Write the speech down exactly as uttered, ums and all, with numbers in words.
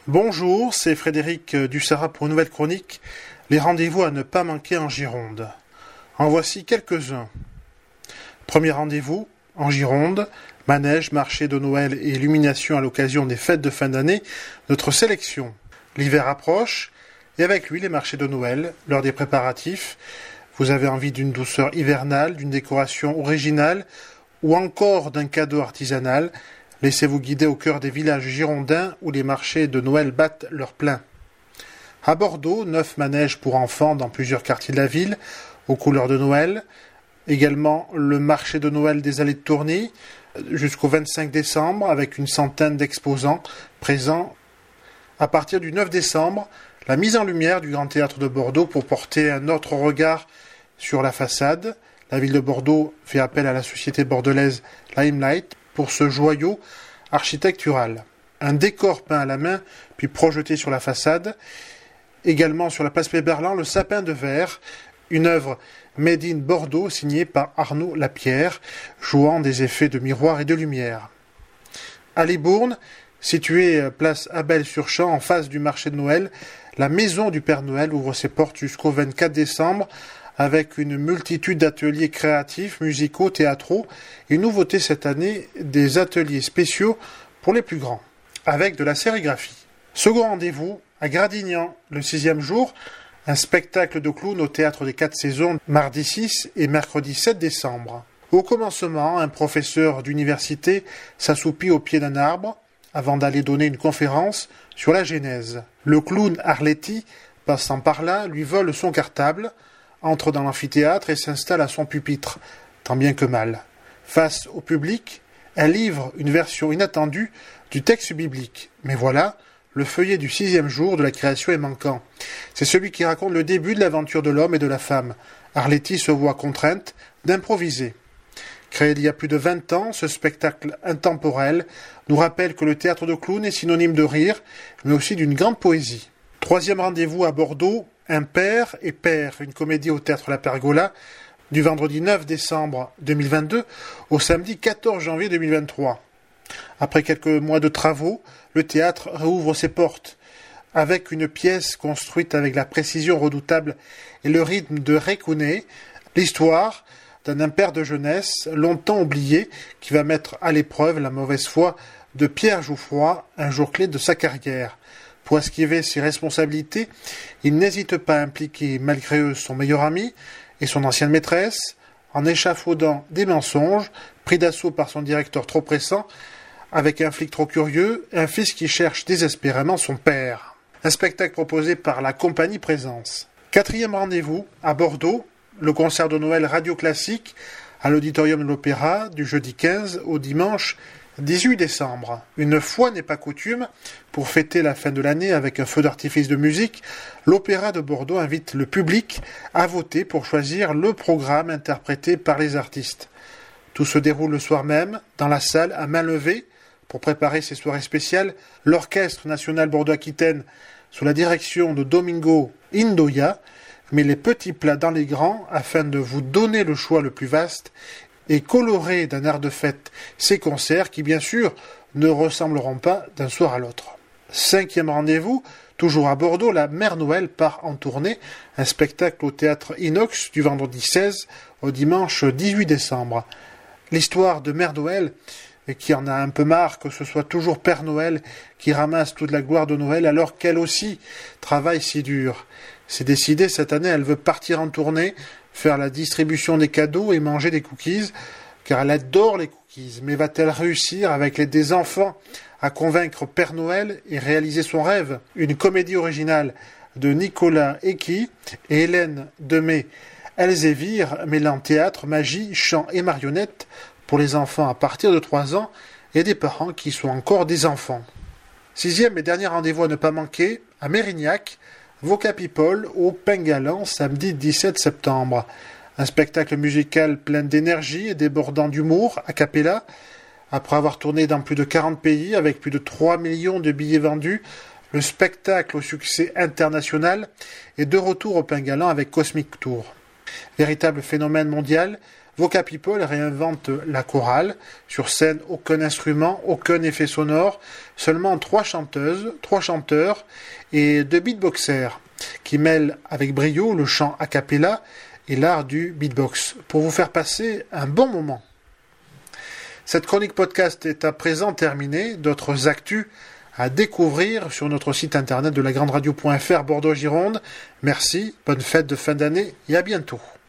Bonjour, c'est Frédéric Dussara pour une nouvelle chronique, les rendez-vous à ne pas manquer en Gironde. En voici quelques-uns. Premier rendez-vous, en Gironde, manège, marché de Noël et illumination à l'occasion des fêtes de fin d'année, notre sélection. L'hiver approche, et avec lui les marchés de Noël, l'heure des préparatifs. Vous avez envie d'une douceur hivernale, d'une décoration originale, ou encore d'un cadeau artisanal. Laissez-vous guider au cœur des villages girondins où les marchés de Noël battent leur plein. À Bordeaux, neuf manèges pour enfants dans plusieurs quartiers de la ville, aux couleurs de Noël. Également le marché de Noël des Allées de Tourny, jusqu'au vingt-cinq décembre, avec une centaine d'exposants présents. À partir du neuf décembre, la mise en lumière du Grand Théâtre de Bordeaux pour porter un autre regard sur la façade. La ville de Bordeaux fait appel à la société bordelaise Limelight pour ce joyau architectural. Un décor peint à la main, puis projeté sur la façade. Également sur la place Péberlan, le sapin de verre, une œuvre made in Bordeaux signée par Arnaud Lapierre, jouant des effets de miroir et de lumière. À Libourne, située place Abel-sur-Champ, en face du marché de Noël, la maison du Père Noël ouvre ses portes jusqu'au vingt-quatre décembre, avec une multitude d'ateliers créatifs, musicaux, théâtraux, et une nouveauté cette année, des ateliers spéciaux pour les plus grands, avec de la sérigraphie. Second rendez-vous, à Gradignan, le sixième jour, un spectacle de clown au Théâtre des Quatre Saisons, mardi six et mercredi sept décembre. Au commencement, un professeur d'université s'assoupit au pied d'un arbre, avant d'aller donner une conférence sur la Genèse. Le clown Arletty, passant par là, lui vole son cartable, entre dans l'amphithéâtre et s'installe à son pupitre, tant bien que mal. Face au public, elle livre une version inattendue du texte biblique. Mais voilà, le feuillet du sixième jour de la création est manquant. C'est celui qui raconte le début de l'aventure de l'homme et de la femme. Arletty se voit contrainte d'improviser. Créé il y a plus de vingt ans, ce spectacle intemporel nous rappelle que le théâtre de clown est synonyme de rire, mais aussi d'une grande poésie. Troisième rendez-vous à Bordeaux, Un père et père, une comédie au Théâtre La Pergola, du vendredi neuf décembre deux mille vingt-deux au samedi quatorze janvier deux mille vingt-trois. Après quelques mois de travaux, le théâtre rouvre ses portes, avec une pièce construite avec la précision redoutable et le rythme de Ray Cooney, l'histoire d'un impair de jeunesse longtemps oublié qui va mettre à l'épreuve la mauvaise foi de Pierre Jouffroy, un jour clé de sa carrière. Pour esquiver ses responsabilités, il n'hésite pas à impliquer malgré eux son meilleur ami et son ancienne maîtresse, en échafaudant des mensonges, pris d'assaut par son directeur trop pressant, avec un flic trop curieux, un fils qui cherche désespérément son père. Un spectacle proposé par la compagnie Présence. Quatrième rendez-vous, à Bordeaux, le concert de Noël Radio Classique à l'Auditorium de l'Opéra du jeudi quinze au dimanche dix-huit décembre. Une fois n'est pas coutume, pour fêter la fin de l'année avec un feu d'artifice de musique, l'Opéra de Bordeaux invite le public à voter pour choisir le programme interprété par les artistes. Tout se déroule le soir même, dans la salle à main levée. Pour préparer ces soirées spéciales, l'Orchestre national Bordeaux-Aquitaine, sous la direction de Domingo Indoya, met les petits plats dans les grands afin de vous donner le choix le plus vaste et colorer d'un air de fête ces concerts qui, bien sûr, ne ressembleront pas d'un soir à l'autre. Cinquième rendez-vous, toujours à Bordeaux, la Mère Noël part en tournée, un spectacle au théâtre Inox du vendredi seize au dimanche dix-huit décembre. L'histoire de Mère Noël, qui en a un peu marre que ce soit toujours Père Noël qui ramasse toute la gloire de Noël alors qu'elle aussi travaille si dur. C'est décidé, cette année, elle veut partir en tournée, faire la distribution des cadeaux et manger des cookies, car elle adore les cookies. Mais va-t-elle réussir, avec l'aide des enfants, à convaincre Père Noël et réaliser son rêve? Une comédie originale de Nicolas Ecky et Hélène Demey Elzévir, mêlant théâtre, magie, chant et marionnettes pour les enfants à partir de trois ans et des parents qui sont encore des enfants. Sixième et dernier rendez-vous à ne pas manquer, à Mérignac, Voca People au Pengalan, samedi dix-sept septembre. Un spectacle musical plein d'énergie et débordant d'humour, a cappella. Après avoir tourné dans plus de quarante pays, avec plus de trois millions de billets vendus, le spectacle au succès international est de retour au Pengalan avec Cosmic Tour. Véritable phénomène mondial, Voca People réinvente la chorale. Sur scène, aucun instrument, aucun effet sonore, seulement trois chanteuses, trois chanteurs et deux beatboxers qui mêlent avec brio le chant a cappella et l'art du beatbox pour vous faire passer un bon moment. Cette chronique podcast est à présent terminée. D'autres actus à découvrir sur notre site internet de la grande radio point f r Bordeaux-Gironde. Merci, bonne fête de fin d'année et à bientôt.